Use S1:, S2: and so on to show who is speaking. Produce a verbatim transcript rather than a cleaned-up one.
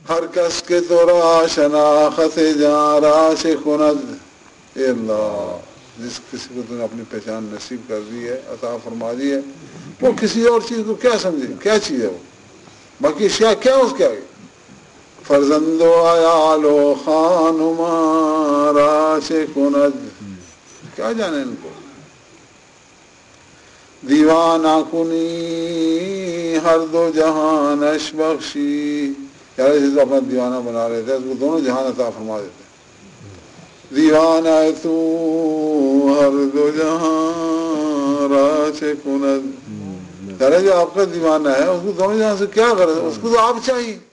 S1: हर कस के तो राशनाखत जा राश खुनद। ए अल्लाह, जिस किसी को तुमने अपनी पहचान नसीब कर दी है, अता फरमा दी है, वो किसी और चीज को क्या समझे, क्या चीज है वो, बाकी क्या क्या उसके आगे। फर्जंदो आयालो खानुमा राश खुनद, क्या जाने इनको। दीवाना कुनी हर दो जहान अश बख्शी, यार इसे तो अपना दीवाना बना रहे थे, उसको दोनों जहान अता फरमा देते। दीवाना है तू हर दो जहां राशे कुनद, यार जो आपका दीवाना है उसको दोनों जहां से क्या करे, उसको तो आप चाहिए।